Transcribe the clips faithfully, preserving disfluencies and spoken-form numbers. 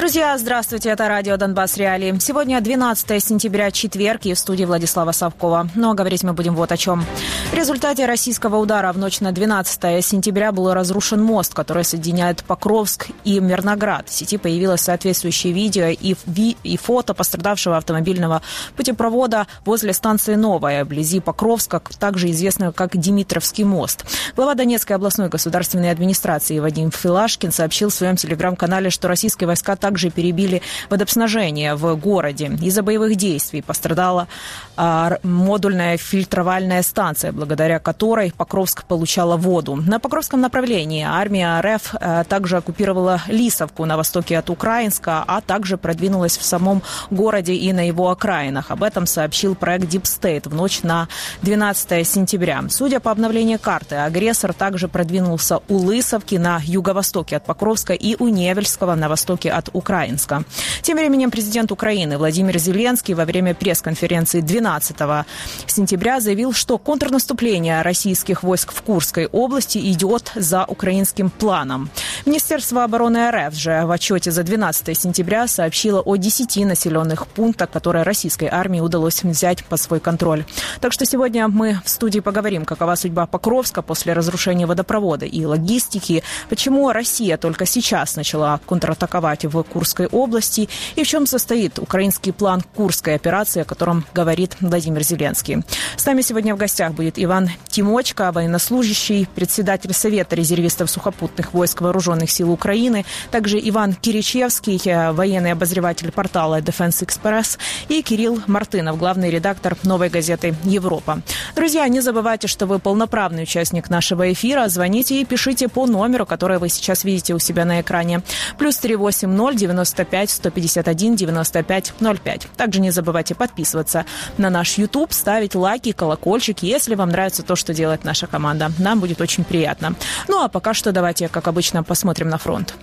Друзья, здравствуйте, это радио «Донбасс Реалии». Сегодня двенадцатое сентября, четверг, и в студии Владислава Савкова. Но говорить мы будем вот о чем. В результате российского удара в ночь на двенадцатое сентября был разрушен мост, который соединяет Покровск и Мирноград. В сети появилось соответствующее видео и, ви- и фото пострадавшего автомобильного путепровода возле станции Новая, вблизи Покровска, также известного как Димитровский мост. Глава Донецкой областной государственной администрации Вадим Филашкин сообщил в своем телеграм-канале, что российские войска также перебили водоснабжение в городе. Из-за боевых действий пострадала а, модульная фильтровальная станция, благодаря которой Покровск получала воду. На Покровском направлении армия РФ а, также оккупировала Лисовку на востоке от Украинска, а также продвинулась в самом городе и на его окраинах. Об этом сообщил проект Deep State в ночь на двенадцатое сентября. Судя по обновлению карты, агрессор также продвинулся у Лисовки на юго-востоке от Покровска и у Невельского на востоке от Украинска. Тем временем президент Украины Владимир Зеленский во время пресс-конференции двенадцатого сентября заявил, что контрнаступление российских войск в Курской области идет за украинским планом. Министерство обороны РФ же в отчете за двенадцатое сентября сообщило о десяти населенных пунктах, которые российской армии удалось взять под свой контроль. Так что сегодня мы в студии поговорим, какова судьба Покровска после разрушения водопровода и логистики, почему Россия только сейчас начала контратаковать в Курской области и в чем состоит украинский план Курской операции, о котором говорит Владимир Зеленский. С нами сегодня в гостях будет Иван Тимочко, военнослужащий, председатель Совета резервистов сухопутных войск Вооруженных сил Украины, также Иван Киричевский, военный обозреватель портала Defense Express, и Кирилл Мартынов, главный редактор «Новой газеты Европа». Друзья, не забывайте, что вы полноправный участник нашего эфира. Звоните и пишите по номеру, который вы сейчас видите у себя на экране. Плюс три восемь ноль девяносто пять сто пятьдесят один девяносто пять ноль пять. Также не забывайте подписываться на наш YouTube, ставить лайки, колокольчики, если вам нравится то, что делает наша команда. Нам будет очень приятно. Ну а пока что давайте, как обычно, посмотрим на фронт.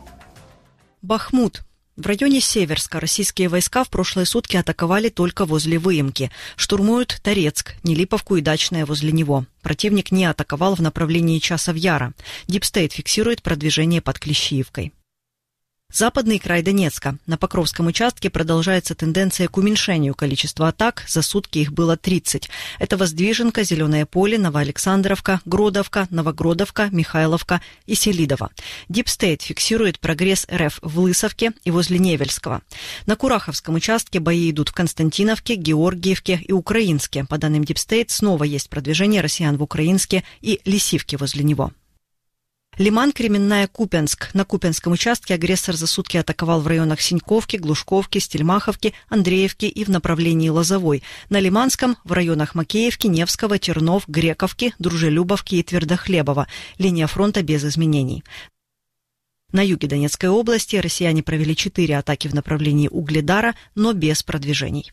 Бахмут. В районе Северска российские войска в прошлые сутки атаковали только возле Выемки. Штурмуют Торецк, Нелиповку и Дачное возле него. Противник не атаковал в направлении Часов Яра. Deep State фиксирует продвижение под Клещиевкой. Западный край Донецка. На Покровском участке продолжается тенденция к уменьшению количества атак. За сутки их было тридцать. Это Воздвиженка, Зеленое поле, Новоалександровка, Гродовка, Новогродовка, Михайловка и Селидово. Deep State фиксирует прогресс РФ в Лысовке и возле Невельского. На Кураховском участке бои идут в Константиновке, Георгиевке и Украинске. По данным Deep State, снова есть продвижение россиян в Украинске и Лисивке возле него. Лиман, Кременная, Купянск. На Купянском участке агрессор за сутки атаковал в районах Синьковки, Глушковки, Стельмаховки, Андреевки и в направлении Лозовой. На Лиманском – в районах Макеевки, Невского, Тернов, Грековки, Дружелюбовки и Твердохлебова. Линия фронта без изменений. На юге Донецкой области россияне провели четыре атаки в направлении Угледара, но без продвижений.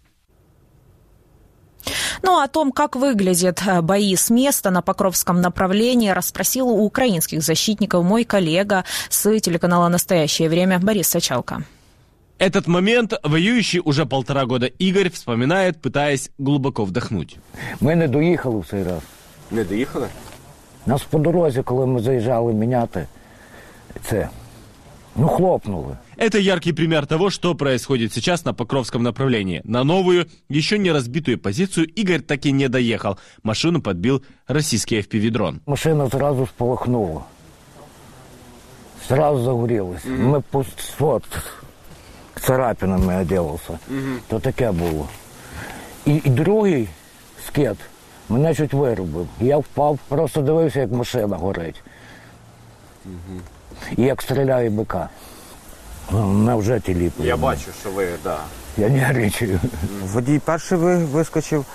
Ну, о том, как выглядят бои с места на Покровском направлении, расспросил у украинских защитников мой коллега с телеканала «Настоящее время» Борис Сачалко. Этот момент воюющий уже полтора года Игорь вспоминает, пытаясь глубоко вдохнуть. Ми не доїхали в цей раз. Не доїхали? Нас по дорозі, коли ми заїжджали міняти це, ну, хлопнули. Это яркий пример того, что происходит сейчас на Покровском направлении. На новую, еще не разбитую позицию Игорь так и не доехал. Машину подбил российский эф пи ви-дрон. Машина сразу спалахнула. Сразу загорілась. Mm-hmm. Ми по вот, царапинами оділися. Mm-hmm. То таке було. І, і другий скид мене чуть виробив. Я впав, просто дивився, як машина горить. Mm-hmm. І як стріляє бика. Мене вже тіліпує. Я бачу, що ви, так. Да. Я не гарячую. Водій перший вискочив.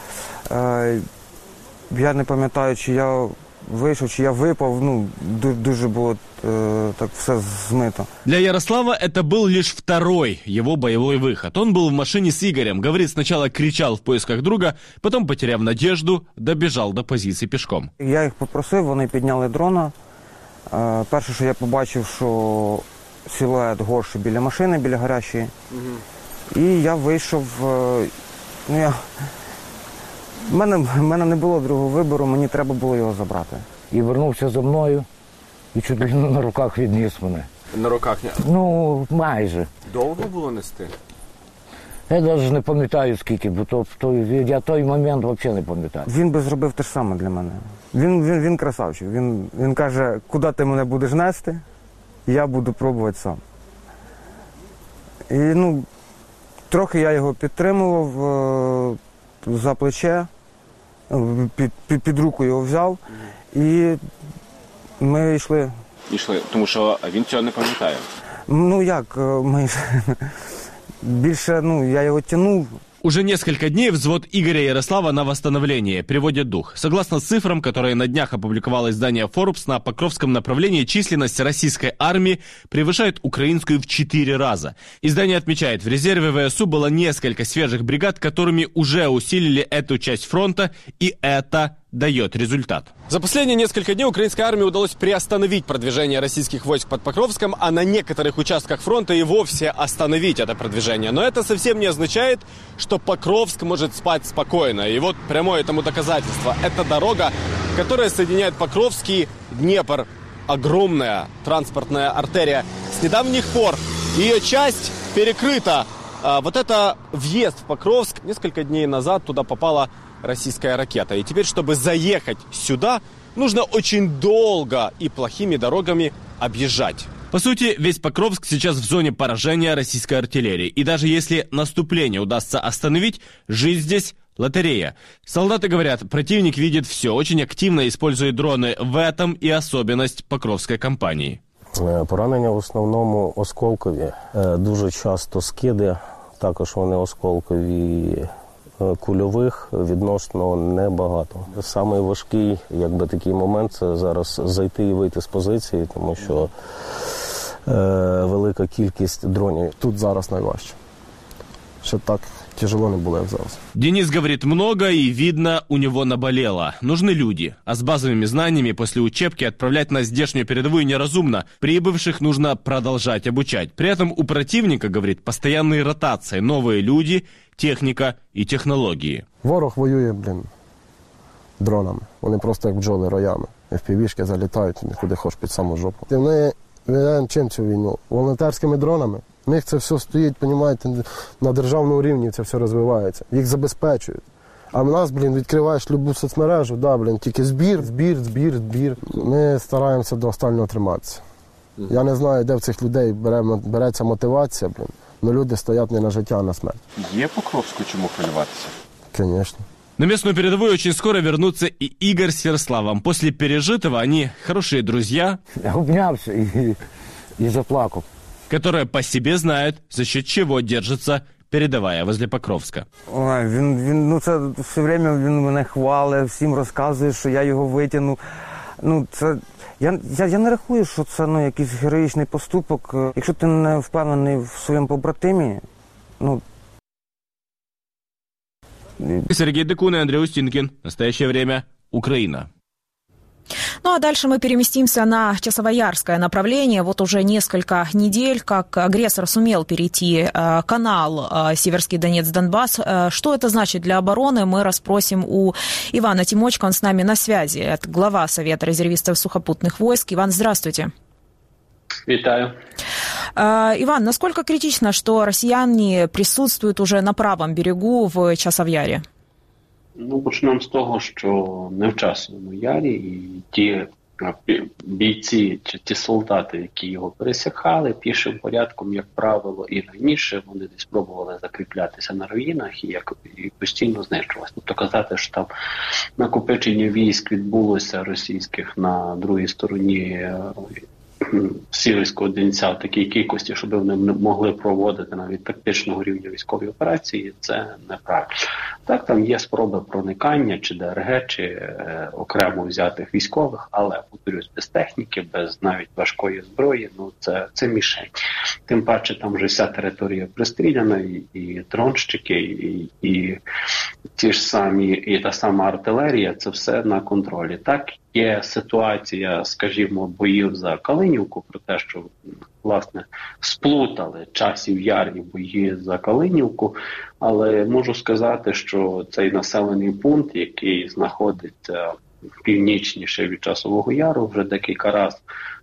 Я не пам'ятаю, чи я вийшов, чи я випав. Ну, дуже було так все змито. Для Ярослава это был лишь второй его боевой выход. Он был в машине с Игорем. Говорит, сначала кричал в поисках друга, потом, потеряв надежду, добежал до позиції пішком. Я їх попросив, вони підняли дрона. Перше, що я побачив, що силует горші біля машини, біля гарячої. Угу. І я вийшов, ну я, в мене, в мене не було другого вибору, мені треба було його забрати. І вернувся за мною, і чуть ли на руках відніс мене. На руках? Ну, майже. Довго було нести? Я навіть не пам'ятаю скільки, бо то, то, я той момент взагалі не пам'ятаю. Він би зробив те ж саме для мене. Він, він, він красавчик. Він, він каже, куди ти мене будеш нести, я буду пробувати сам. І, ну, трохи я його підтримував е, за плече, під, під, під руку його взяв, і ми йшли. Йшли, тому що він цього не пам'ятає. Ну як, ми більше, ну, я його тянув. Уже несколько дней взвод Игоря Ярослава на восстановление, приводит дух. Согласно цифрам, которые на днях опубликовало издание Forbes, на Покровском направлении численность российской армии превышает украинскую в четыре раза. Издание отмечает, в резерве ВСУ было несколько свежих бригад, которыми уже усилили эту часть фронта, и это дает результат. За последние несколько дней украинской армии удалось приостановить продвижение российских войск под Покровском, а на некоторых участках фронта и вовсе остановить это продвижение. Но это совсем не означает, что Покровск может спать спокойно. И вот прямое тому доказательство. Это дорога, которая соединяет Покровск и Днепр. Огромная транспортная артерия. С недавних пор ее часть перекрыта. А вот это въезд в Покровск. Несколько дней назад туда попала российская ракета. И теперь, чтобы заехать сюда, нужно очень долго и плохими дорогами объезжать. По сути, весь Покровск сейчас в зоне поражения российской артиллерии. И даже если наступление удастся остановить, жизнь здесь лотерея. Солдаты говорят, противник видит все, очень активно использует дроны. В этом и особенность Покровской кампании. Поранення в основному осколкові. Дуже часто скиди, також вони осколкові. Кульових відносно небагато. Самий важкий, якби такий момент, це зараз зайти і вийти з позиції, тому що е, велика кількість дронів. Тут зараз найважче. Ще так тяжело не було, як зараз. Денис говорит много, и видно, у него наболело. Нужны люди. А с базовыми знаниями после учебки отправлять на здешнюю передовую неразумно. Прибывших нужно продолжать обучать. При этом у противника, говорит, постоянные ротации, новые люди, техніка і технології. Ворог воює, блін, дронами. Вони просто як бджоли роями. еф пі ві-шки залітають, куди хоч під саму жопу. І ми ведемо чим цю війну? Волонтерськими дронами. У них це все стоїть, розумієте, на державному рівні це все розвивається. Їх забезпечують. А в нас, блін, відкриваєш любу соцмережу, да, блін, тільки збір, збір, збір, збір. Ми стараємося до останнього триматися. Я не знаю, де в цих людей бере, береться мотивація, блін. Но люди стоят не на життя, а на смерть. Є Покровську чому хвилюватися? Конечно. На местную передовую очень скоро вернутся и Игорь с Ярославом. После пережитого они хорошие друзья. Я обнявся і, і заплакав. Которые по себе знают, за счет чего держится передовая возле Покровска. Ой, він, він, ну це все время він мене хвалить, всім розказує, що я його витягну. Ну, це... Я, я, я не рахую, що це, ну, якийсь героїчний поступок. Якщо ти не впевнений в своєму побратимі, ну... Сергей Декун и Андрей Устинкин. Настоящее время. Украина. Ну а дальше мы переместимся на Часовоярское направление. Вот уже несколько недель, как агрессор сумел перейти э, канал э, Северский Донец-Донбасс. Э, что это значит для обороны, мы расспросим у Ивана Тимочка. Он с нами на связи. Это глава Совета резервистов сухопутных войск. Иван, здравствуйте. Витаю. Э, Иван, насколько критично, что россияне присутствуют уже на правом берегу в Часовяре? Ну, почнемо з того, що не в Часовому Ярі і ті бійці чи ті солдати, які його пересікали пішим порядком, як правило, і раніше вони десь пробували закріплятися на руїнах і, як, і постійно знищувалися. Тобто казати, що там накопичення військ відбулося російських на другій стороні Сіверського Донця в такій кількості, щоб вони могли проводити навіть тактичного рівня військові операції, це неправильно. Так, там є спроби проникання, чи ДРГ, чи е, окремо взятих військових, але, повторюсь, без техніки, без навіть важкої зброї, ну це, це мішень. Тим паче там вже вся територія пристріляна, і, і дронщики, і, і ті ж самі, і та сама артилерія, це все на контролі. Так, є ситуація, скажімо, боїв за Калинівку, про те, що, власне, сплутали Часів Яр і бої за Калинівку, але можу сказати, що цей населений пункт, який знаходиться північніше від Часового Яру, вже декілька разів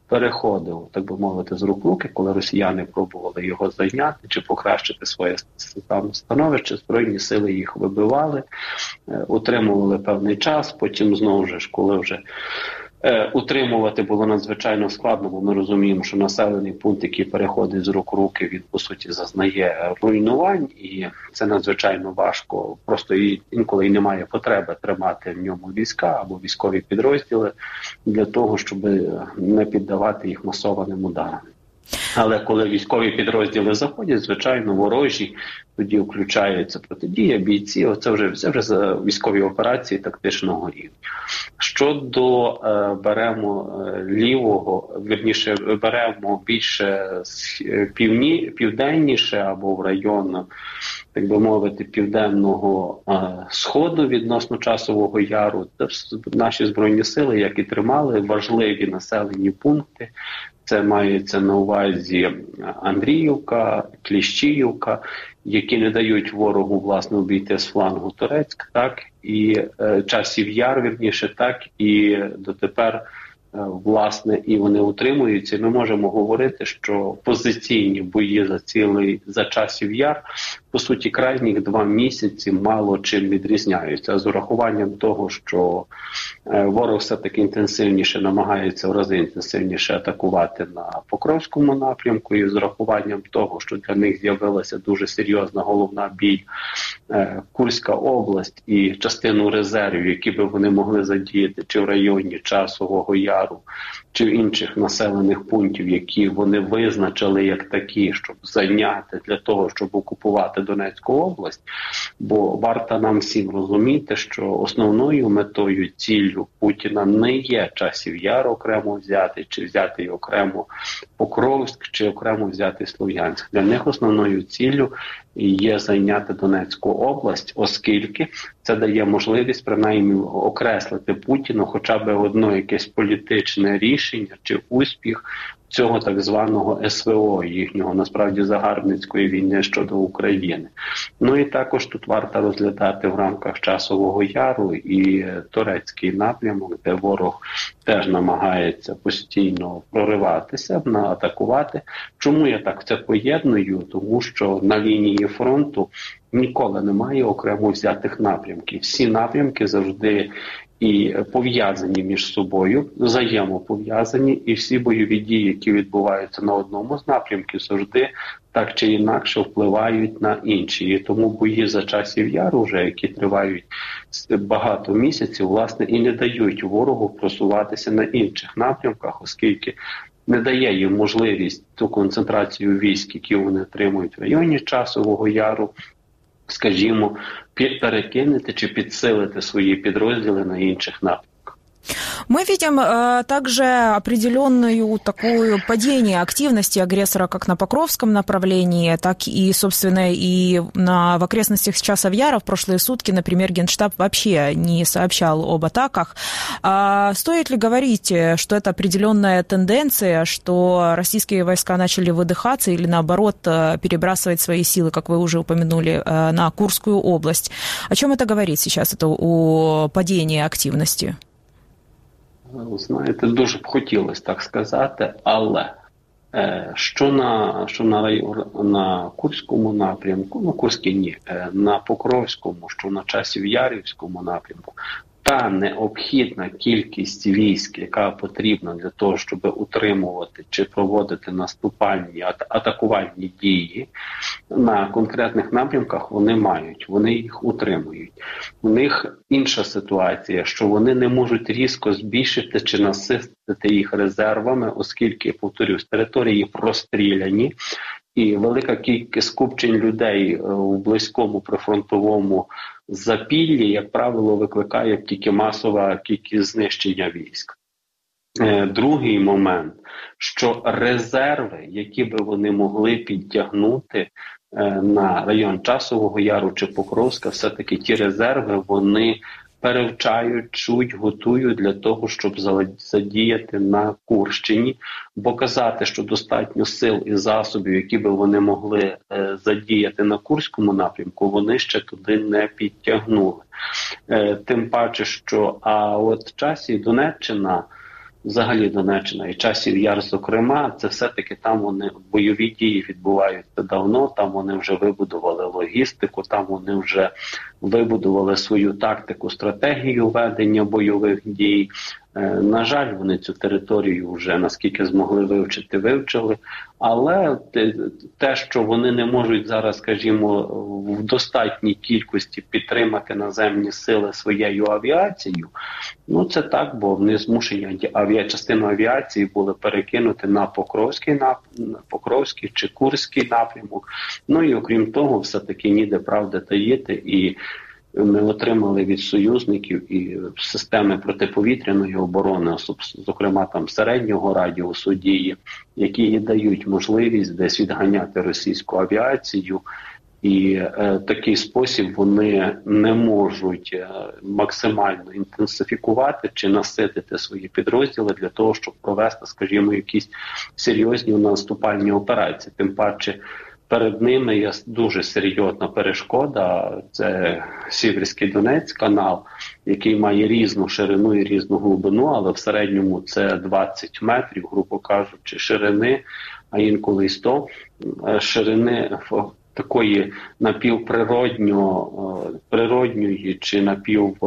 переходив, так би мовити, з рук в руки, коли росіяни пробували його зайняти чи покращити своє там становище, Збройні сили їх вибивали, утримували певний час, потім знову ж, коли вже утримувати було надзвичайно складно, бо ми розуміємо, що населений пункт, який переходить з рук в руки, він, по суті, зазнає руйнувань, і це надзвичайно важко. Просто і інколи і немає потреби тримати в ньому війська або військові підрозділи для того, щоб не піддавати їх масованим ударам. Але коли військові підрозділи заходять, звичайно, ворожі, тоді включається протидія, бійці, оце вже, це вже за військові операції тактичного рівня. Щодо е, беремо е, лівого, вірніше, беремо більше півні, південніше або в район, так би мовити, південного е, сходу відносно Часового Яру, наші Збройні сили, як і тримали важливі населені пункти. Це мається на увазі Андріївка, Кліщіївка, які не дають ворогу, власне, обійти з флангу Торецьк, так, і е, Часів Яр, вірніше, так, і дотепер, е, власне, і вони утримуються. Ми можемо говорити, що позиційні бої за цілий, за Часів Яр, по суті, крайніх два місяці мало чим відрізняються. З урахуванням того, що е, ворог все-таки інтенсивніше намагається в рази інтенсивніше атакувати на Покровському напрямку, і з урахуванням того, що для них з'явилася дуже серйозна головна бій е, Курська область і частину резервів, які би вони могли задіяти чи в районі Часового Яру, чи в інших населених пунктів, які вони визначили як такі, щоб зайняти для того, щоб окупувати Донецьку область. Бо варто нам всім розуміти, що основною метою, ціллю Путіна не є Часів Яр окремо взяти, чи взяти окремо Покровськ, чи окремо взяти Слов'янськ. Для них основною ціллю є зайняти Донецьку область, оскільки це дає можливість принаймні окреслити Путіну хоча б одно якесь політичне рішення чи успіх цього так званого ес ве о, їхнього, насправді, загарбницької війни щодо України. Ну і також тут варто розглядати в рамках Часового Яру і Торецький напрямок, де ворог теж намагається постійно прориватися, атакувати. Чому я так це поєдную? Тому що на лінії фронту ніколи немає окремо взятих напрямків. Всі напрямки завжди і пов'язані між собою, взаємопов'язані, і всі бойові дії, які відбуваються на одному з напрямків, завжди так чи інакше впливають на інші. І тому бої за Часів Яру, вже які тривають багато місяців, власне, і не дають ворогу просуватися на інших напрямках, оскільки не дає їм можливість ту концентрацію військ, які вони отримують в районі Часового Яру, скажімо, перекинути чи підсилити свої підрозділи на інших напрямках. Мы видим э, также определенную такую падение активности агрессора как на Покровском направлении, так и, собственно, и на, в окрестностях Часов Яра в прошлые сутки, например, Генштаб вообще не сообщал об атаках. А стоит ли говорить, что это определенная тенденция, что российские войска начали выдыхаться или, наоборот, перебрасывать свои силы, как вы уже упомянули, на Курскую область? О чем это говорит сейчас, это о падении активности? Знаєте, дуже б хотілося так сказати, але е, що на що на, район, на Курському напрямку, ну Курський ні, е, на Покровському, що на Часів-Ярівському напрямку, та необхідна кількість військ, яка потрібна для того, щоб утримувати чи проводити наступальні, атакувальні дії на конкретних напрямках, вони мають, вони їх утримують. У них інша ситуація, що вони не можуть різко збільшити чи наситити їх резервами, оскільки, повторюсь, території простріляні, і велика кількість скупчень людей у близькому прифронтовому запіллі, як правило, викликає тільки масова кількість знищення військ. Другий момент, що резерви, які би вони могли підтягнути на район Часового Яру чи Покровська, все-таки ті резерви, вони перевчають, чуть, готують для того, щоб задіяти на Курщині, бо казати, що достатньо сил і засобів, які би вони могли е, задіяти на Курському напрямку, вони ще туди не підтягнули. Е, тим паче, що а от в часі Донеччина, взагалі Донеччина і Часів Яр, зокрема, це все-таки там вони бойові дії відбуваються давно, там вони вже вибудували логістику, там вони вже вибудували свою тактику, стратегію ведення бойових дій. На жаль, вони цю територію вже наскільки змогли вивчити, вивчили. Але те, що вони не можуть зараз, скажімо, в достатній кількості підтримати наземні сили своєю авіацією, ну це так, бо вони змушені авіа... частину авіації були перекинути на Покровський, на Покровський чи Курський напрямок. Ну і окрім того, все-таки ніде правди таїти, і ми отримали від союзників і системи протиповітряної оборони, зокрема там середнього радіусу дії, які дають можливість десь відганяти російську авіацію. І е, такий спосіб вони не можуть е, максимально інтенсифікувати чи наситити свої підрозділи для того, щоб провести, скажімо, якісь серйозні наступальні операції. Тим паче, перед ними є дуже серйозна перешкода. Це Сіверський Донець канал, який має різну ширину і різну глибину, але в середньому це двадцять метрів, грубо кажучи, ширини, а інколи й сто ширини такої напівприродньо, природньої чи напів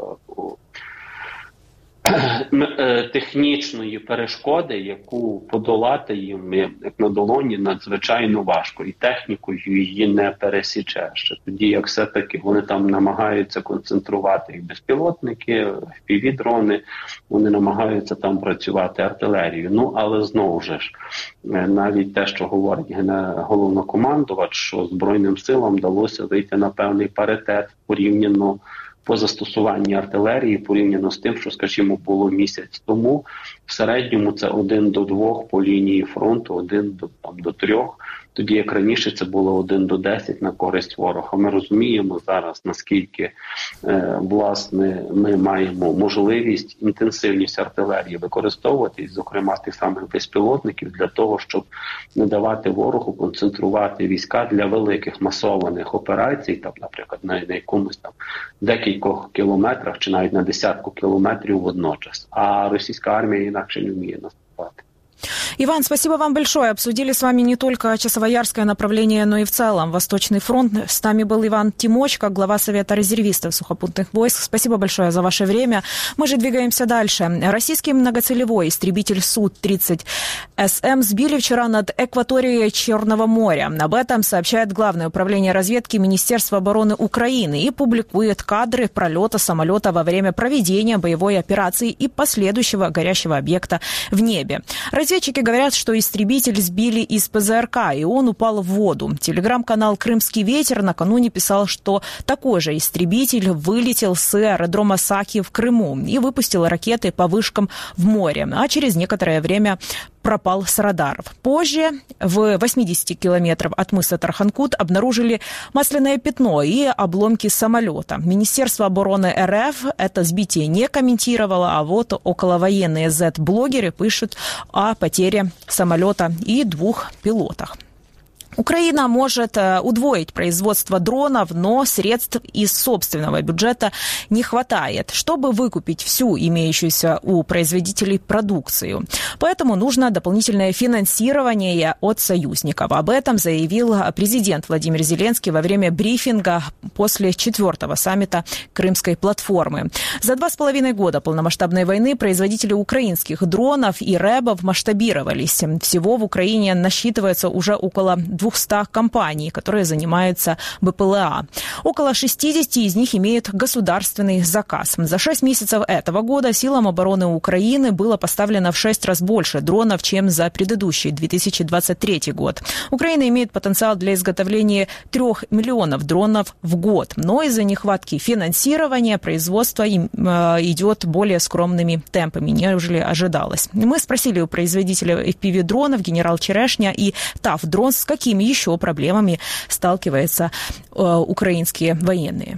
технічної перешкоди, яку подолати їм, як на долоні, надзвичайно важко. І технікою її не пересічеш. Тоді, як все-таки вони там намагаються концентрувати і безпілотники, еф пі ві-дрони, вони намагаються там працювати артилерією. Ну, але знову ж, навіть те, що говорить головнокомандувач, що Збройним силам вдалося вийти на певний паритет порівняно по застосуванні артилерії, порівняно з тим, що, скажімо, було місяць тому. В середньому це один до двох по лінії фронту, один до, там, до трьох. Тоді, як раніше, це було один до десять на користь ворога. Ми розуміємо зараз, наскільки, е, власне, ми маємо можливість, інтенсивність артилерії використовувати, зокрема тих самих безпілотників, для того, щоб не давати ворогу концентрувати війська для великих масованих операцій, там, наприклад, на, на якомусь там декількох кілометрах чи навіть на десятку кілометрів водночас. А російська армія інакше не вміє наступати. Иван, спасибо вам большое. Обсудили с вами не только Часовоярское направление, но и в целом Восточный фронт. С нами был Иван Тимочко, глава Совета резервистов сухопутных войск. Спасибо большое за ваше время. Мы же двигаемся дальше. Российский многоцелевой истребитель Су тридцать эс эм сбили вчера над акваторией Черного моря. Об этом сообщает Главное управление разведки Министерства обороны Украины и публикует кадры пролета самолета во время проведения боевой операции и последующего горящего объекта в небе. Разведчики говорят, что истребитель сбили из пэ зэ эр ка, и он упал в воду. Телеграм-канал «Крымский ветер» накануне писал, что такой же истребитель вылетел с аэродрома Саки в Крыму и выпустил ракеты по вышкам в море, а через некоторое время пропал с радаров. Позже в восьмидесяти километрах от мыса Тарханкут обнаружили масляное пятно и обломки самолета. Министерство обороны эр эф это сбитие не комментировало, а вот околовоенные зет-блогеры пишут о потере самолета и двух пилотах. Украина может удвоить производство дронов, но средств из собственного бюджета не хватает, чтобы выкупить всю имеющуюся у производителей продукцию. Поэтому нужно дополнительное финансирование от союзников. Об этом заявил президент Владимир Зеленский во время брифинга после четвертого саммита Крымской платформы. За два с половиной года полномасштабной войны производители украинских дронов и рэбов масштабировались. Всего в Украине насчитывается уже около двухсот компаний, которые занимаются бэ пэ эл а. Около шестидесяти из них имеют государственный заказ. За шесть месяцев этого года силам обороны Украины было поставлено в шесть раз больше дронов, чем за предыдущий две тысячи двадцать третий год. Украина имеет потенциал для изготовления трех миллионов дронов в год, но из-за нехватки финансирования производство идет более скромными темпами, нежели ожидалось. Мы спросили у производителя эф пи ви-дронов генерал Черешня и ТАФ Дрон, с какими еще проблемами сталкиваются э, украинские военные.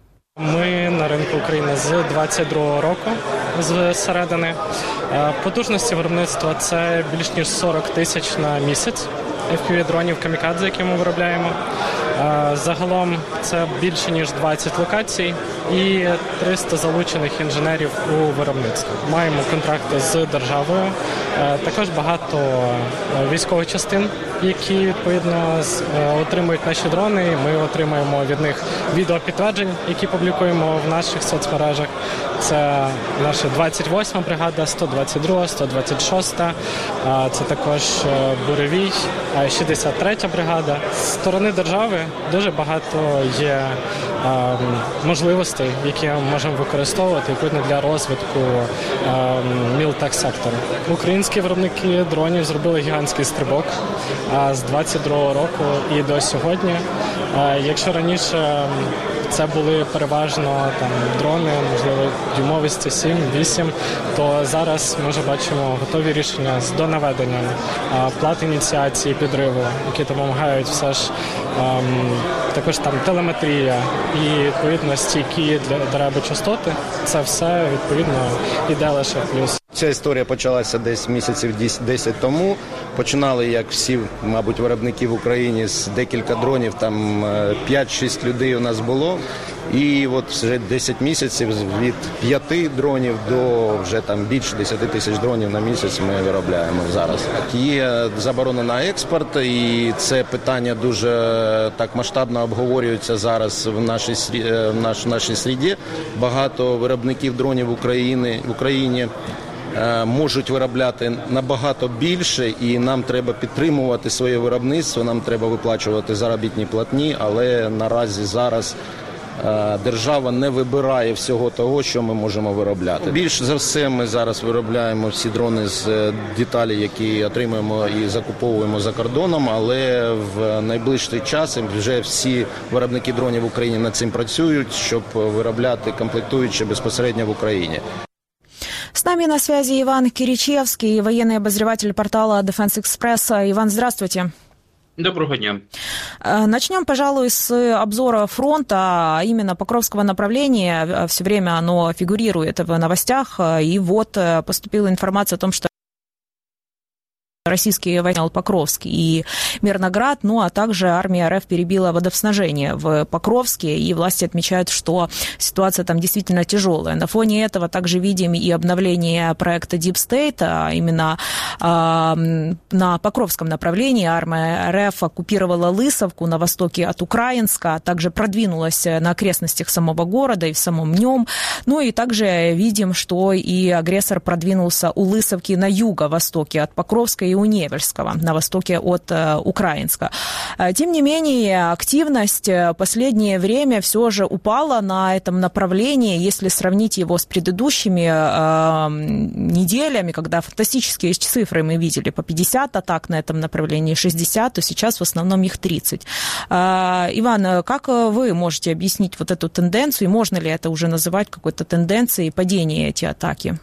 Ми на ринку України з двадцять другого року, з середини. Потужності виробництва – це більш ніж сорок тисяч на місяць еф пі ві-дронів камікадзе, які ми виробляємо. Загалом це більше ніж двадцять локацій і триста залучених інженерів у виробництво. Маємо контракти з державою, також багато військових частин, які відповідно отримують наші дрони. Ми отримуємо від них відеопідтверджень, які публікуємо в наших соцмережах. Це наша двадцять восьма бригада, сто двадцять друга, сто двадцять шоста, це також Буревій, шістдесят третя бригада. З сторони держави дуже багато є можливостей, які ми можемо використовувати відповідно для розвитку мілтек-сектору. Українські виробники дронів зробили гігантський стрибок з двадцять другого року і до сьогодні. Якщо раніше це були переважно там дрони, можливо, дюймовості сім-вісім, то зараз ми вже бачимо готові рішення з донаведенням плат ініціації підриву, які допомагають все ж ем, також там телеметрія і відповідно стійкі для радіочастоти. Це все відповідно іде лише в плюс. Ця історія почалася десь місяців десять тому. Починали, як всі, мабуть, виробники в Україні, з декілька дронів, там п'ять-шість людей у нас було. І от вже десять місяців від п'яти дронів до вже там більше десять тисяч дронів на місяць ми виробляємо зараз. Є заборона на експорт, і це питання дуже так масштабно обговорюється зараз в нашій, в наш, в нашій сріді. Багато виробників дронів України, в Україні можуть виробляти набагато більше, і нам треба підтримувати своє виробництво, нам треба виплачувати заробітні платні, але наразі зараз держава не вибирає всього того, що ми можемо виробляти. Більш за все ми зараз виробляємо всі дрони з деталі, які отримуємо і закуповуємо за кордоном, але в найближчий час вже всі виробники дронів в Україні над цим працюють, щоб виробляти комплектуючі безпосередньо в Україні. С нами на связи Иван Киричевский, военный обозреватель портала Defense Express. Иван, здравствуйте. Доброго дня. Начнем, пожалуй, с обзора фронта, а именно Покровского направления. Все время оно фигурирует в новостях, и вот поступила информация о том, что российские войны Покровск и Мирноград, ну а также армия РФ перебила водоснабжение в Покровске, и власти отмечают, что ситуация там действительно тяжелая. На фоне этого также видим и обновление проекта Deep State, а именно э, на Покровском направлении армия РФ оккупировала Лысовку на востоке от Украинска, также продвинулась на окрестностях самого города и в самом нем. Ну и также видим, что и агрессор продвинулся у Лысовки на юго-востоке от Покровска и у Невельского, на востоке от э, Украинска. Тем не менее, активность в последнее время все же упала на этом направлении, если сравнить его с предыдущими э, неделями, когда фантастические цифры мы видели, по пятьдесят атак на этом направлении, шестьдесят, то сейчас в основном их тридцать. Э, Иван, как вы можете объяснить вот эту тенденцию, и можно ли это уже называть какой-то тенденцией падения эти атаки?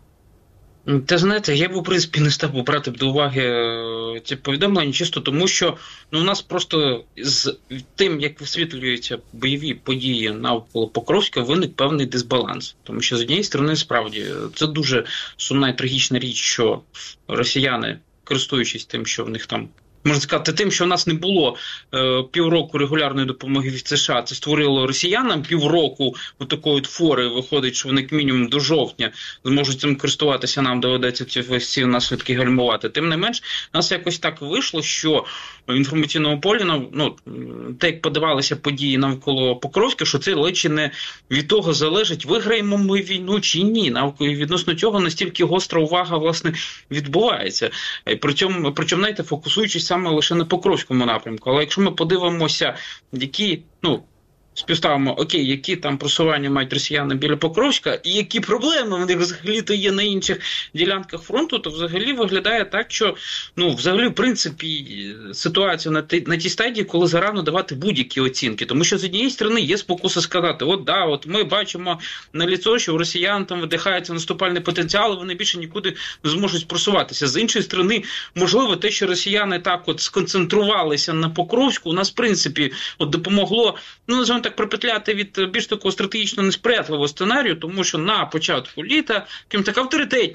Та знаєте, я б, у принципі, не став би брати до уваги ці повідомлення, чисто тому, що ну, у нас просто з тим, як висвітлюються бойові події навколо Покровська, виник певний дисбаланс. Тому що, з однієї сторони, справді, це дуже сумна і трагічна річ, що росіяни, користуючись тим, що в них там, можна сказати, тим, що в нас не було е, півроку регулярної допомоги від США, це створило росіянам півроку такої фори, виходить, що вони як мінімум до жовтня зможуть цим користуватися, нам доведеться ці, ці наслідки гальмувати. Тим не менш, у нас якось так вийшло, що в інформаційному полі, ну, те, як подавалися події навколо Покровська, що це лише не від того залежить, виграємо ми війну чи ні. Навколо відносно цього настільки гостра увага, власне, відбувається. Причому, причому, знаєте, фокусуючись саме лише на Покровському напрямку. Але якщо ми подивимося, які, ну, співставимо, окей, які там просування мають росіяни біля Покровська, і які проблеми в них взагалі-то є на інших ділянках фронту, то взагалі виглядає так, що, ну, взагалі, в принципі, ситуація на, ті, на тій стадії, коли зарано давати будь-які оцінки. Тому що, з однієї сторони, є спокуса сказати, от, да, от ми бачимо на ліцо, що у росіян там видихається наступальний потенціал, вони більше нікуди не зможуть просуватися. З іншої сторони, можливо, те, що росіяни так от сконцентрувалися на Покровську, у нас, в принципі, от допомогло, ну, називаємо так, пропетляти від більш такого стратегічно несприятливого сценарію, тому що на початку літа, крім так, авторитетні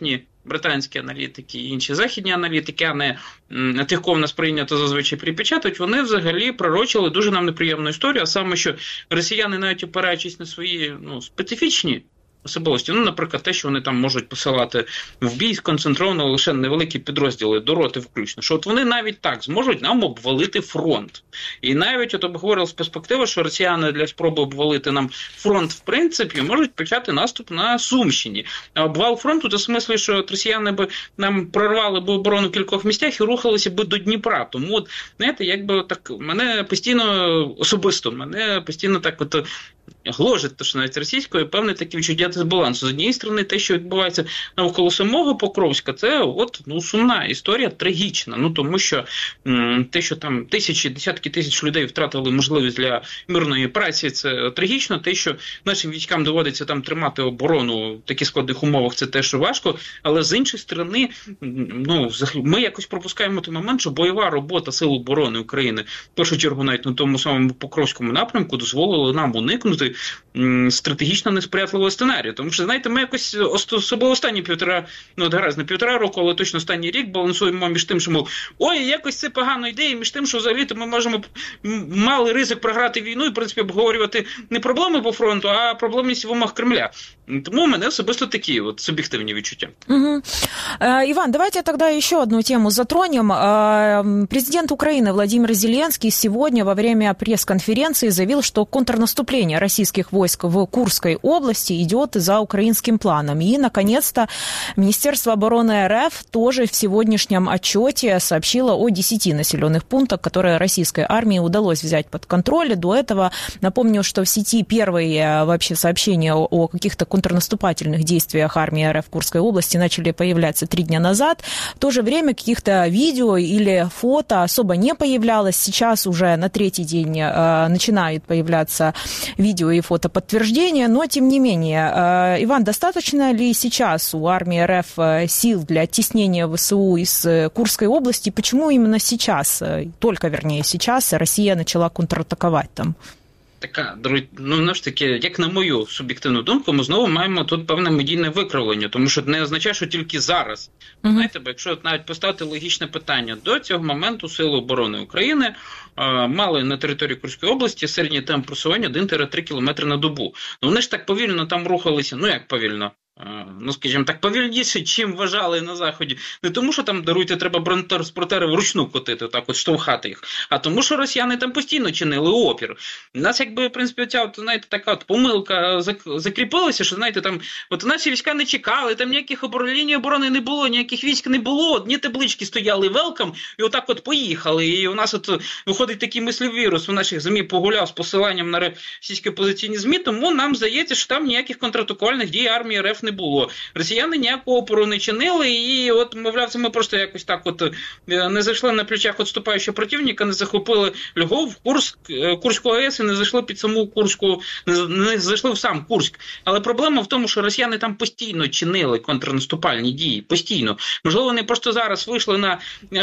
британські аналітики і інші західні аналітики, а не тих, кого в нас прийнято зазвичай припечатати, вони взагалі пророчили дуже нам неприємну історію, а саме, що росіяни, навіть опираючись на свої ну, специфічні особливості, ну, наприклад, те, що вони там можуть посилати в бій сконцентровано лише невеликі підрозділи, до роти включно, що от вони навіть так зможуть нам обвалити фронт. І навіть от обговорили з перспективи, що росіяни для спроби обвалити нам фронт, в принципі, можуть почати наступ на Сумщині. А обвал фронту, то в смислі, що от росіяни би нам прорвали б оборону в кількох місцях і рухалися би до Дніпра. Тому, от, знаєте, якби так, мене постійно, особисто, мене постійно так от гложить, то що навіть російською, певне таке відчуття дисбалансу. З однієї сторони, те, що відбувається навколо самого Покровська, це от, ну, сумна історія, трагічна. Ну, тому що м, те, що там тисячі, десятки тисяч людей втратили можливість для мирної праці, це трагічно. Те, що нашим військам доводиться там тримати оборону в таких складних умовах, це теж важко. Але з іншої сторони, ну, ми якось пропускаємо той момент, що бойова робота Сил оборони України, в першу чергу навіть на тому самому Покровському напрямку, дозволила нам уникнути м, стратегічно несприятливого сценарію. Тому що, знаєте, ми якось особливо останні півтора, ну, гаразд, не півтора року, але точно останній рік балансуємо між тим, що, мов, ой, якось це погана ідея, між тим, що взагалі-то ми можемо мали ризик програти війну і, в принципі, обговорювати не проблеми по фронту, а проблемність в умовах Кремля. Тому у мене особисто такі вот субъективные відчуття. Угу. Э, Иван, давайте тогда еще одну тему затронем. Э, президент Украины Владимир Зеленский сегодня во время пресс-конференции заявил, что контрнаступление российских войск в Курской области идет за украинским планом. И, наконец-то, Министерство обороны РФ тоже в сегодняшнем отчете сообщило о десяти населенных пунктах, которые российской армии удалось взять под контроль. До этого напомню, что в сети первые вообще сообщения о каких-то контрнаступательных действиях армии РФ в Курской области начали появляться три дня назад. В то же время каких-то видео или фото особо не появлялось. Сейчас уже на третий день э, начинают появляться видео и фото подтверждения, но тем не менее, э, Иван, достаточно ли сейчас у армии РФ сил для оттеснения ВСУ из Курской области? Почему именно сейчас, только вернее сейчас, Россия начала контратаковать там? Така, ну, ну ж таки, як на мою суб'єктивну думку, ми знову маємо тут певне медійне викривлення, тому що не означає, що тільки зараз. Uh-huh. Знаєте, бо якщо навіть поставити логічне питання, до цього моменту Сили оборони України е, мали на території Курської області середній темп просування один-три кілометри на добу. Ну, вони ж так повільно там рухалися, ну як повільно? Ну, скажімо так, повільніше, чим вважали на Заході. Не тому, що там, даруйте, треба бронетранспортери вручну котити, так от штовхати їх, а тому, що росіяни там постійно чинили опір. У нас, якби, в принципі, ця, от, знаєте, така от помилка закріпилася, що, знаєте, там, от наші війська не чекали, там ніяких ліній оборони не було, ніяких військ не було, одні таблички стояли велкам, і отак от поїхали. І у нас от виходить такий мислівірус у наших ЗМІ погуляв з посиланням на російські опозиційні ЗМІ, тому нам здається, що там ніяких контратакувальних дій армії РФ не було. Росіяни ніякого опору не чинили, і от, мовляв, це ми просто якось так от не зайшли на плечах відступаючого противника, не захопили Львов, Курськ, Курську АЕС і не зайшли під саму Курську, не, не зайшли в сам Курськ. Але проблема в тому, що росіяни там постійно чинили контрнаступальні дії, постійно. Можливо, вони просто зараз вийшли на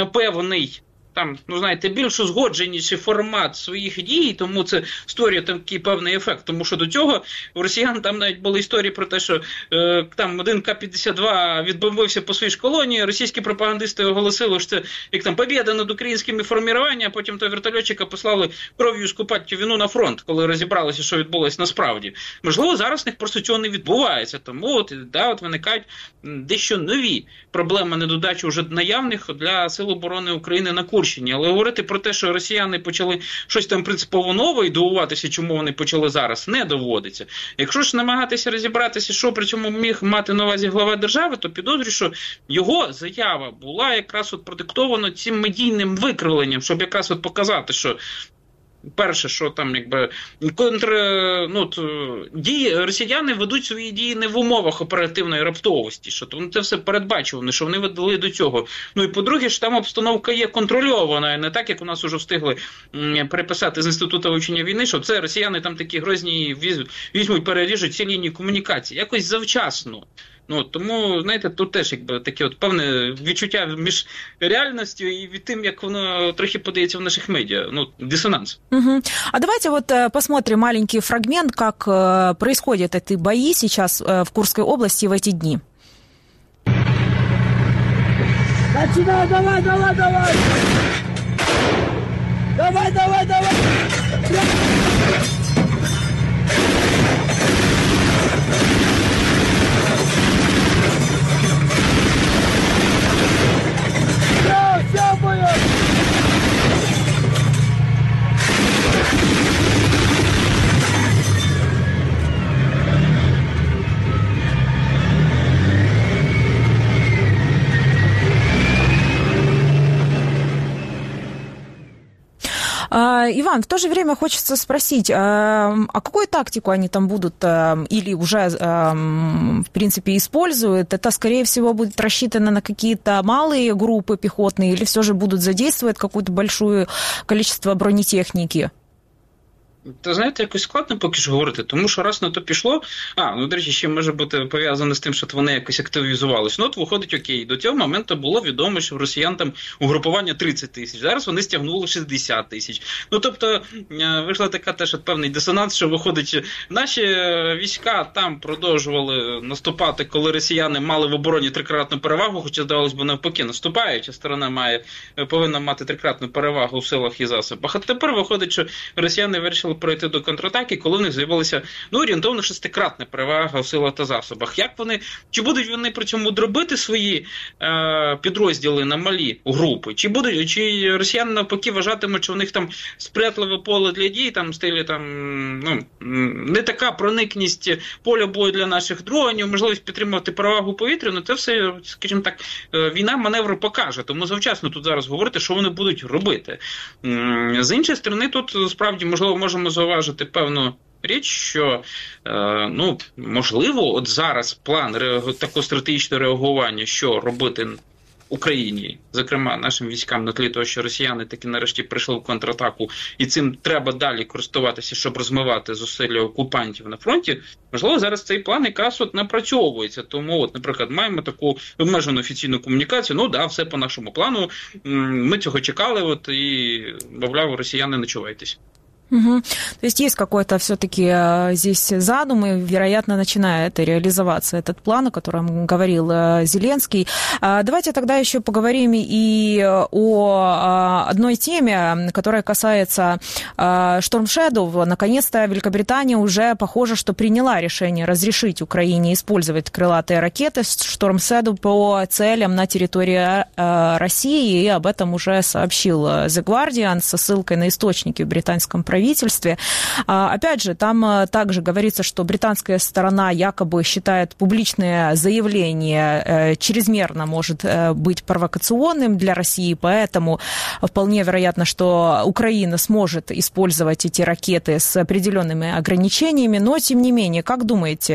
певний там, ну, знаєте, більш узгодженіший формат своїх дій, тому це створює такий певний ефект. Тому що до цього у росіян там навіть були історії про те, що е, там один Ка п'ятдесят два відбивався по своїй ж колонії, російські пропагандисти оголосили, що це як там побєда над українськими формуваннями, а потім того вертольотчика послали кров'ю скупати війну на фронт, коли розібралися, що відбулося насправді. Можливо, зараз в них просто цього не відбувається, тому от, да, от виникають дещо нові проблеми недодачі вже наявних для Сил оборони України на Курщині. Але говорити про те, що росіяни почали щось там принципово нове і дивуватися, чому вони почали зараз, не доводиться. Якщо ж намагатися розібратися, що при цьому міг мати на увазі глава держави, то підозрюю, що його заява була якраз от продиктована цим медійним викривленням, щоб якраз от показати, що перше, що там, якби, контр, ну, дії, росіяни ведуть свої дії не в умовах оперативної раптовості, що вони це все передбачували, що вони ведали до цього. Ну і по-друге, що там обстановка є контрольована, не так, як у нас уже встигли переписати з Інституту вивчення війни, що це росіяни там такі грозні візьмуть, переріжуть ці лінії комунікації. Якось завчасно. Ну, тому, знаєте, тут теж якби таке от певне відчуття між реальністю і від тим, як воно трохи подається в наших медіа. Ну, диссонанс. Угу. А давайте вот посмотрим маленький фрагмент, как происходят эти бои сейчас в Курской области в эти дни. Начинай, давай, давай, давай! Давай, давай, давай! Все, все, боец! Иван, в то же время хочется спросить, а какую тактику они там будут или уже, в принципе, используют? Это, скорее всего, будет рассчитано на какие-то малые группы пехотные или все же будут задействовать какое-то большое количество бронетехники? Та знаєте, якось складно поки що говорити, тому що раз на то пішло, а, ну, до речі, ще може бути пов'язано з тим, що вони якось активізувалися. Ну, от виходить, окей, до цього моменту було відомо, що в росіян там угрупування тридцять тисяч, зараз вони стягнули шістдесят тисяч. Ну, тобто, вийшла така теж певний дисонанс, що виходить, наші війська там продовжували наступати, коли росіяни мали в обороні трикратну перевагу, хоча, здавалось би, навпаки, наступаюча сторона має, повинна мати трикратну перевагу в силах і засобах. А тепер виходить, що росіяни вирішили пройти до контратаки, коли в них з'явилася, ну, орієнтовно шестикратна перевага у силах та засобах. Як вони, чи будуть вони при цьому дробити свої е, підрозділи на малі групи, чи будуть, чи росіяни навпаки вважатимуть, що в них там сприятливе поле для дій, там стилі там, ну, не така проникність поля бою для наших дронів, можливість підтримувати перевагу повітряну, це все, скажімо так, війна маневру покаже. Тому завчасно тут зараз говорити, що вони будуть робити. З іншої сторони, тут справді, можливо, можемо зауважити певну річ, що, е, ну, можливо, от зараз план реагу... такого стратегічного реагування, що робити Україні, зокрема нашим військам, на тлі того, що росіяни таки нарешті прийшли в контратаку, і цим треба далі користуватися, щоб розмивати зусилля окупантів на фронті, можливо, зараз цей план якраз от напрацьовується. Тому, от, наприклад, маємо таку обмежену офіційну комунікацію, ну да, все по нашому плану, ми цього чекали, от, і, мовляв, росіяни, не чувайтесь. Угу. То есть есть какой-то все-таки здесь задум, и, вероятно, начинает реализоваться этот план, о котором говорил Зеленский. Давайте тогда еще поговорим и о одной теме, которая касается Storm Shadow. Наконец-то Великобритания уже, похоже, что приняла решение разрешить Украине использовать крылатые ракеты Storm Shadow по целям на территории России, и об этом уже сообщил The Guardian со ссылкой на источники в британском правительстве. правительстве. Опять же, там также говорится, что британская сторона якобы считает публичное заявление чрезмерно может быть провокационным для России, поэтому вполне вероятно, что Украина сможет использовать эти ракеты с определенными ограничениями, но, тем не менее, как думаете,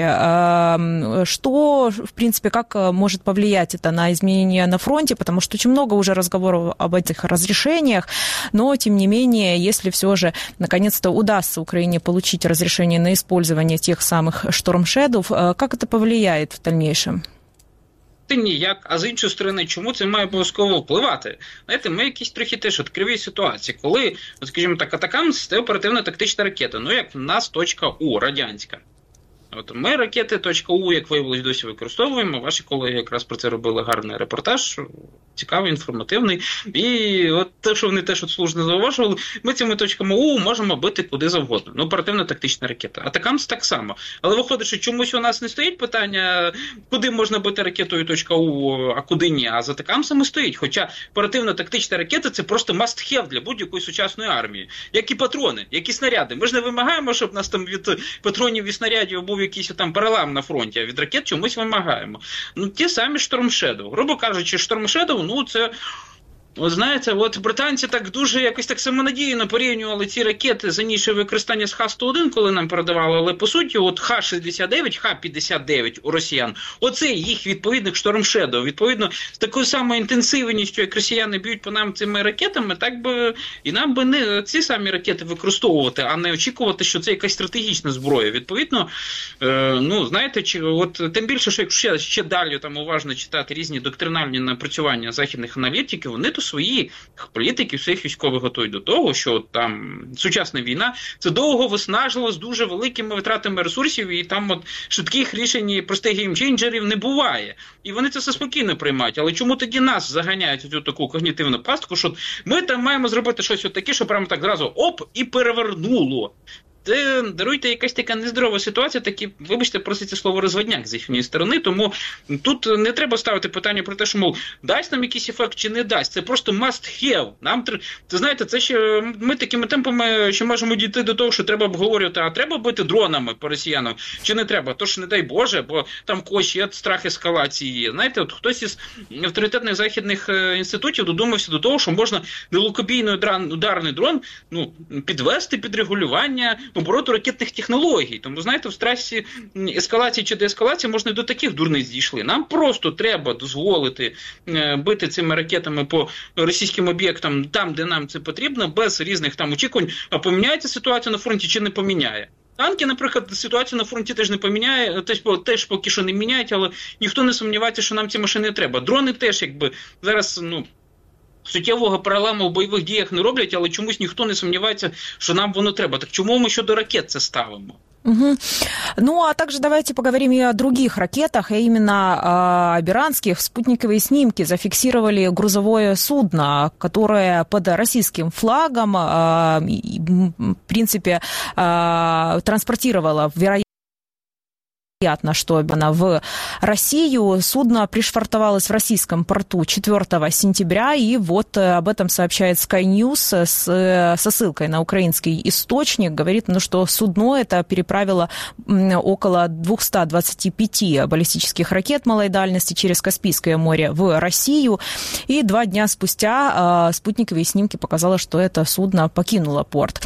что, в принципе, как может повлиять это на изменения на фронте, потому что очень много уже разговоров об этих разрешениях, но, тем не менее, если все же наконец-то удастся Украине получить разрешение на использование тех самых Storm Shadow, как это повлияет в дальнейшем? Ти ніяк, а з іншої сторони, чому це має обов'язково впливати? Знаєте, ми якісь трохи теж от криві ситуації, коли, от, скажімо так, атакамс – це оперативно-тактична ракета, ну як в нас точка У, радянська. От ми ракети .У, як виявилось, досі використовуємо. Ваші колеги якраз про це робили гарний репортаж, цікавий, інформативний. І от те, що вони теж от слушно зауважували, ми цими точками У можемо бити куди завгодно. Ну, оперативно-тактична ракета. Атакамс так само. Але виходить, що чомусь у нас не стоїть питання, куди можна бити ракетою .У, а куди ні. А з атакамсами стоїть. Хоча оперативно-тактична ракета – це просто must-have для будь-якої сучасної армії. Як і патрони, як і снаряди. Ми ж не вимагаємо, щоб нас там від патронів і снарядів був якийсь там перелам на фронті, а від ракет чомусь вимагаємо. Ну, ті самі Storm Shadow. Грубо кажучи, Storm Shadow, ну, це, от знаєте, от британці так дуже якось так самонадійно порівнювали ці ракети за нішою використання з Х сто один, коли нам передавали, але по суті, от Х шістдесят дев'ять, Х п'ятдесят дев'ять у росіян, оце їх відповідних Storm Shadow. Відповідно, з такою самою інтенсивністю, як росіяни б'ють по нам цими ракетами, так би і нам би не ці самі ракети використовувати, а не очікувати, що це якась стратегічна зброя. Відповідно, е, ну, знаєте, чи, от тим більше, що якщо ще, ще далі там уважно читати різні доктринальні напрацювання західних аналітиків, вони то своїх політиків, своїх військових готують до того, що там сучасна війна – це довго виснажливо з дуже великими витратами ресурсів, і там от швидких рішень і простих геймченджерів не буває. І вони це все спокійно приймають. Але чому тоді нас заганяють у цю таку когнітивну пастку, що ми там маємо зробити щось таке, що прямо так зразу оп, і перевернуло. Це, даруйте, якась така нездорова ситуація, такі, вибачте, проситься слово розводняк з їхньої сторони, тому тут не треба ставити питання про те, що, мов, дасть нам якийсь ефект чи не дасть, це просто must have. Нам треба, це, знаєте, це ще, ми такими темпами ще можемо дійти до того, що треба обговорювати, а треба бити дронами по росіянам, чи не треба, тож не дай Боже, бо там когось є страх ескалації є. Знаєте, от хтось із авторитетних західних інститутів додумався до того, що можна далекобійний ударний дрон, ну, підвести під регулювання обороту ракетних технологій. Тому, знаєте, в страсі ескалації чи деескалації можна і до таких дурниць дійшли. Нам просто треба дозволити е, бити цими ракетами по російським об'єктам там, де нам це потрібно, без різних там очікувань, а поміняється ситуація на фронті чи не поміняє. Танки, наприклад, ситуацію на фронті теж не поміняє, теж, теж поки що не міняють, але ніхто не сумнівається, що нам ці машини треба. Дрони теж, якби, зараз, ну, суттєвого переламу в бойових діях не роблять, але чомусь ніхто не сомневается, что нам воно треба. Так чому ми щодо ракет це ставимо? Угу. Ну, а также давайте поговорим и о других ракетах, а именно э, иранских. Спутниковые снимки зафиксировали грузовое судно, которое под российским флагом, э, в принципе, э, транспортировало, вероятно, Понятно, что она в Россию. Судно пришвартовалось в российском порту четвёртого сентября, и вот об этом сообщает Sky News с, со ссылкой на украинский источник. Говорит, ну, что судно это переправило около двести двадцать пять баллистических ракет малой дальности через Каспийское море в Россию, и два дня спустя спутниковые снимки показали, что это судно покинуло порт.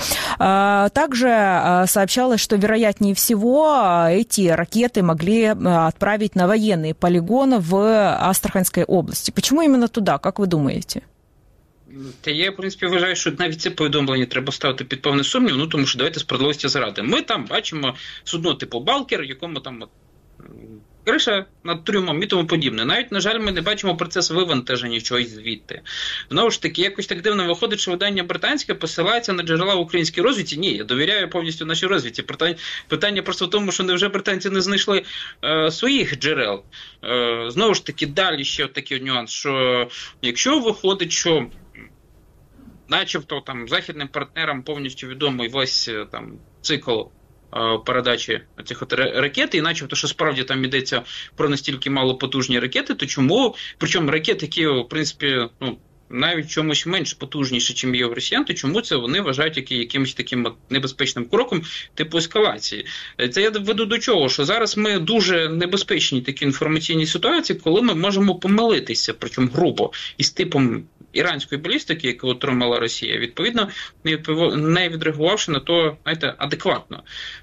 Также сообщалось, что вероятнее всего эти ракеты могли отправить на военные полигоны в Астраханской области. Почему именно туда, как вы думаете? Та я, в принципі, вважаю, що навіть це повідомлення треба ставити під певний сумнів, ну тому що давайте справедливості заради. Ми там бачимо судно типу «Балкер», якому там криша над трюмом і тому подібне. Навіть, на жаль, ми не бачимо процес вивантаження чогось звідти. Знову ж таки, якось так дивно виходить, що видання британське посилається на джерела в українській розвідці. Ні, я довіряю повністю нашій розвідці. Питання просто в тому, що невже британці не знайшли е, своїх джерел. Е, знову ж таки, далі ще такий нюанс, що якщо виходить, що начебто там західним партнерам повністю відомий весь там цикл передачі цих от ракет, і начебто, що справді там йдеться про настільки малопотужні ракети, то чому, причому ракети, які, в принципі, ну, навіть чомусь менш потужніше, ніж є в росіян, то чому це вони вважають які, якимось таким небезпечним кроком типу ескалації? Це я веду до чого, що зараз ми дуже небезпечні такі інформаційні ситуації, коли ми можемо помилитися, причому грубо, із типом іранської балістики, яку отримала Росія, відповідно, не відреагувавши на то, знаєте, адекватно.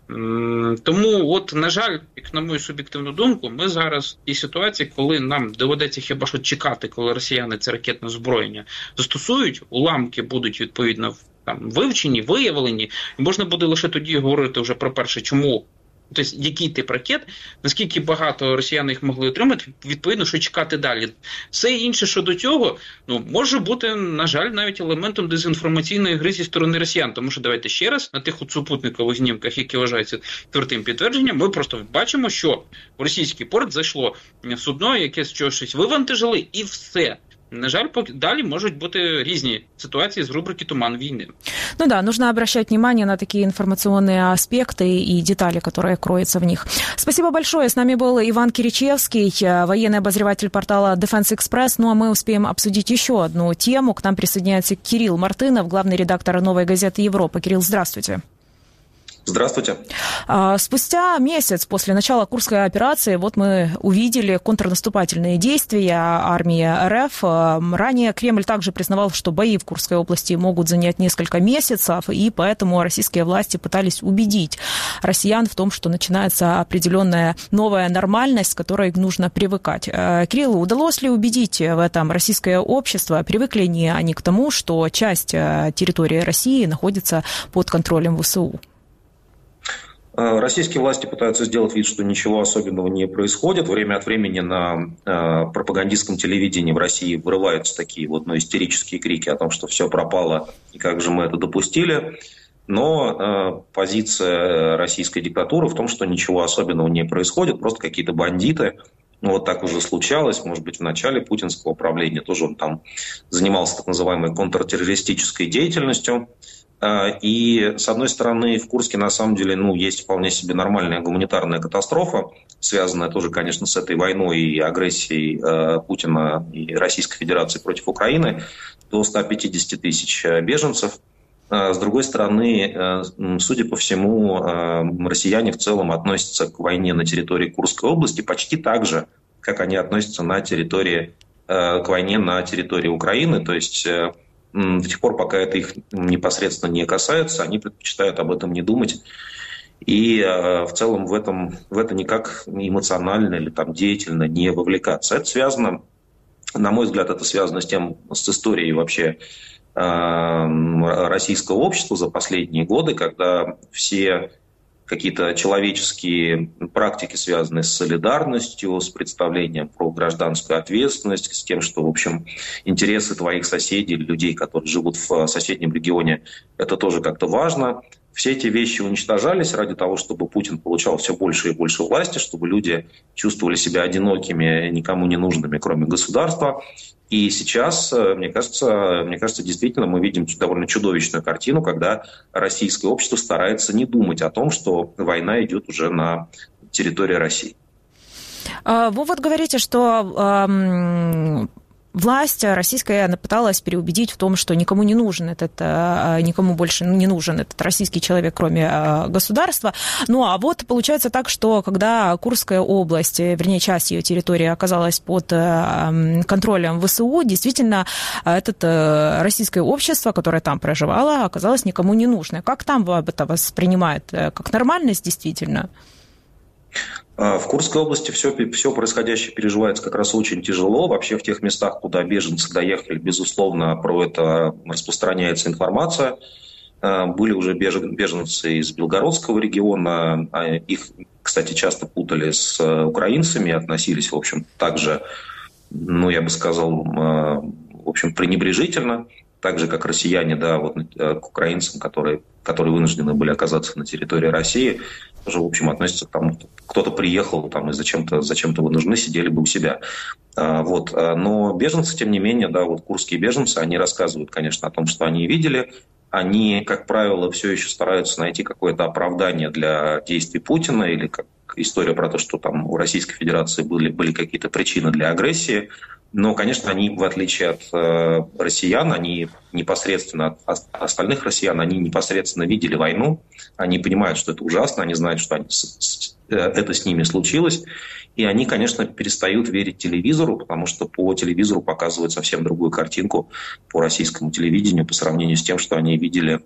Тому, от, на жаль, як на мою суб'єктивну думку, ми зараз в тій ситуації, коли нам доведеться хіба що чекати, коли росіяни це ракетне озброєння застосують, уламки будуть, відповідно, там, вивчені, виявлені, і можна буде лише тоді говорити вже про перше, чому, тобто, який тип ракет, наскільки багато росіяни їх могли отримати, відповідно, що чекати далі. Все інше щодо цього, ну, може бути, на жаль, навіть елементом дезінформаційної гри зі сторони росіян. Тому що, давайте ще раз, на тих супутникових знімках, які вважаються твердим підтвердженням, ми просто бачимо, що в російський порт зайшло судно, яке щось вивантажили, і все. На жаль, далі можуть бути різні ситуации из рубрики «Туман войны». Ну да, нужно обращать внимание на такие информационные аспекты и детали, которые кроются в них. Спасибо большое. С нами был Иван Киричевский, военный обозреватель портала Defense Express. Ну а мы успеем обсудить еще одну тему. К нам присоединяется Кирилл Мартынов, главный редактор «Новой газеты Европа». Кирилл, здравствуйте. Здравствуйте. Спустя месяц после начала Курской операции вот мы увидели контрнаступательные действия армии РФ. Ранее Кремль также признавал, что бои в Курской области могут занять несколько месяцев, и поэтому российские власти пытались убедить россиян в том, что начинается определенная новая нормальность, к которой нужно привыкать. Кирилл, удалось ли убедить в этом российское общество? Привыкли ли они к тому, что часть территории России находится под контролем ВСУ? Российские власти пытаются сделать вид, что ничего особенного не происходит. Время от времени на э, пропагандистском телевидении в России вырываются такие вот, ну, истерические крики о том, что все пропало и как же мы это допустили. Но э, позиция российской диктатуры в том, что ничего особенного не происходит, просто какие-то бандиты. Ну, вот так уже случалось, может быть, в начале путинского правления тоже он там занимался так называемой контртеррористической деятельностью. И, с одной стороны, в Курске, на самом деле, ну, есть вполне себе нормальная гуманитарная катастрофа, связанная тоже, конечно, с этой войной и агрессией э, Путина и Российской Федерации против Украины, до ста пятидесяти тысяч беженцев. Э, с другой стороны, э, судя по всему, э, россияне в целом относятся к войне на территории Курской области почти так же, как они относятся на территории, э, к войне на территории Украины, то есть... Э, До тех пор, пока это их непосредственно не касается, они предпочитают об этом не думать. И э, в целом в, этом, в это никак эмоционально или там, деятельно не вовлекаться. Это связано, на мой взгляд, это связано с тем, с историей вообще э, российского общества за последние годы, когда все какие-то человеческие практики, связанные с солидарностью, с представлением про гражданскую ответственность, с тем, что, в общем, интересы твоих соседей, людей, которые живут в соседнем регионе, это тоже как-то важно. Все эти вещи уничтожались ради того, чтобы Путин получал все больше и больше власти, чтобы люди чувствовали себя одинокими, никому не нужными, кроме государства. И сейчас, мне кажется, мне кажется, действительно мы видим довольно чудовищную картину, когда российское общество старается не думать о том, что война идет уже на территории России. Вы вот говорите, что власть российская пыталась переубедить в том, что никому не нужен этот, никому больше не нужен этот российский человек, кроме государства. Ну, а вот получается так, что когда Курская область, вернее, часть ее территории оказалась под контролем ВСУ, действительно, это российское общество, которое там проживало, оказалось никому не нужно. Как там это воспринимают? Как нормальность действительно? В Курской области все, все происходящее переживается как раз очень тяжело. Вообще в тех местах, куда беженцы доехали, безусловно, про это распространяется информация. Были уже беженцы из Белгородского региона. Их, кстати, часто путали с украинцами, относились, в общем, также, ну, я бы сказал, в общем, пренебрежительно. Так же, как россияне, да, вот к украинцам, которые, которые вынуждены были оказаться на территории России, тоже, в общем, относятся к тому, кто-то приехал там, и зачем-то, зачем-то вы нужны, сидели бы у себя. А, вот. Но беженцы, тем не менее, да, вот курские беженцы, они рассказывают, конечно, о том, что они видели. Они, как правило, все еще стараются найти какое-то оправдание для действий Путина или как история про то, что там у Российской Федерации были, были какие-то причины для агрессии. Но, конечно, они, в отличие от э, россиян, они непосредственно от остальных россиян, они непосредственно видели войну, они понимают, что это ужасно, они знают, что они, с, с, это с ними случилось, и они, конечно, перестают верить телевизору, потому что по телевизору показывают совсем другую картинку по российскому телевидению по сравнению с тем, что они видели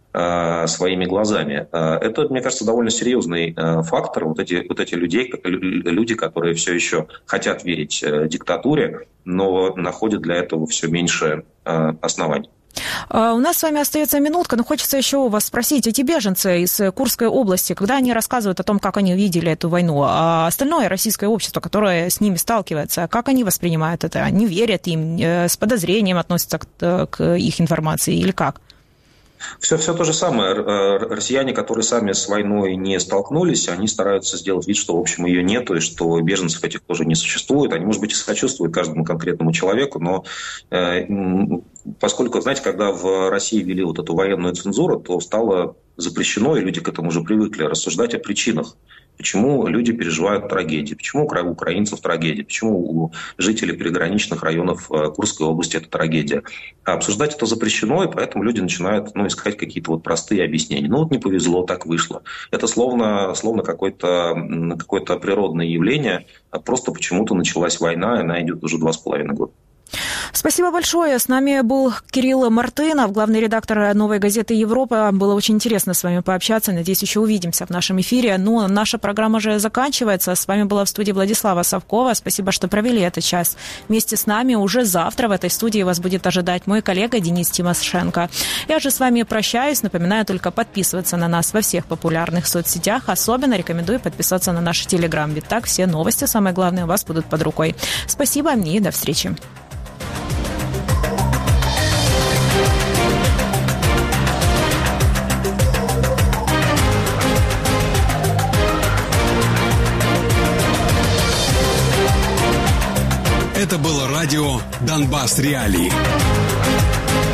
э, своими глазами. Это, мне кажется, довольно серьезный э, фактор. Вот эти, вот эти людей, люди, которые все еще хотят верить э, диктатуре, но находят для этого все меньше э, оснований. У нас с вами остается минутка, но хочется еще у вас спросить, эти беженцы из Курской области, когда они рассказывают о том, как они видели эту войну, а остальное российское общество, которое с ними сталкивается, как они воспринимают это? Они верят им, с подозрением относятся к, к их информации или как? Все, все то же самое. Россияне, которые сами с войной не столкнулись, они стараются сделать вид, что, в общем, ее нету, и что беженцев этих тоже не существует. Они, может быть, и сочувствуют каждому конкретному человеку, но э, поскольку, знаете, когда в России ввели вот эту военную цензуру, то стало запрещено, и люди к этому уже привыкли, рассуждать о причинах. Почему люди переживают трагедии, почему у украинцев трагедия, почему у жителей приграничных районов Курской области это трагедия. А обсуждать это запрещено, и поэтому люди начинают ну, искать какие-то вот простые объяснения. Ну вот не повезло, так вышло. Это словно, словно какое-то, какое-то природное явление, просто почему-то началась война, и она идет уже два с половиной года. Спасибо большое. С нами был Кирилл Мартынов, главный редактор «Новой газеты Европа». Было очень интересно с вами пообщаться. Надеюсь, еще увидимся в нашем эфире. Но наша программа уже заканчивается. С вами была в студии Владислава Совкова. Спасибо, что провели этот час вместе с нами. Уже завтра в этой студии вас будет ожидать мой коллега Денис Тимошенко. Я же с вами прощаюсь. Напоминаю только подписываться на нас во всех популярных соцсетях. Особенно рекомендую подписаться на наш Телеграм. Ведь так все новости, самое главное, у вас будут под рукой. Спасибо и до встречи. Это было радио «Донбасс Реалии».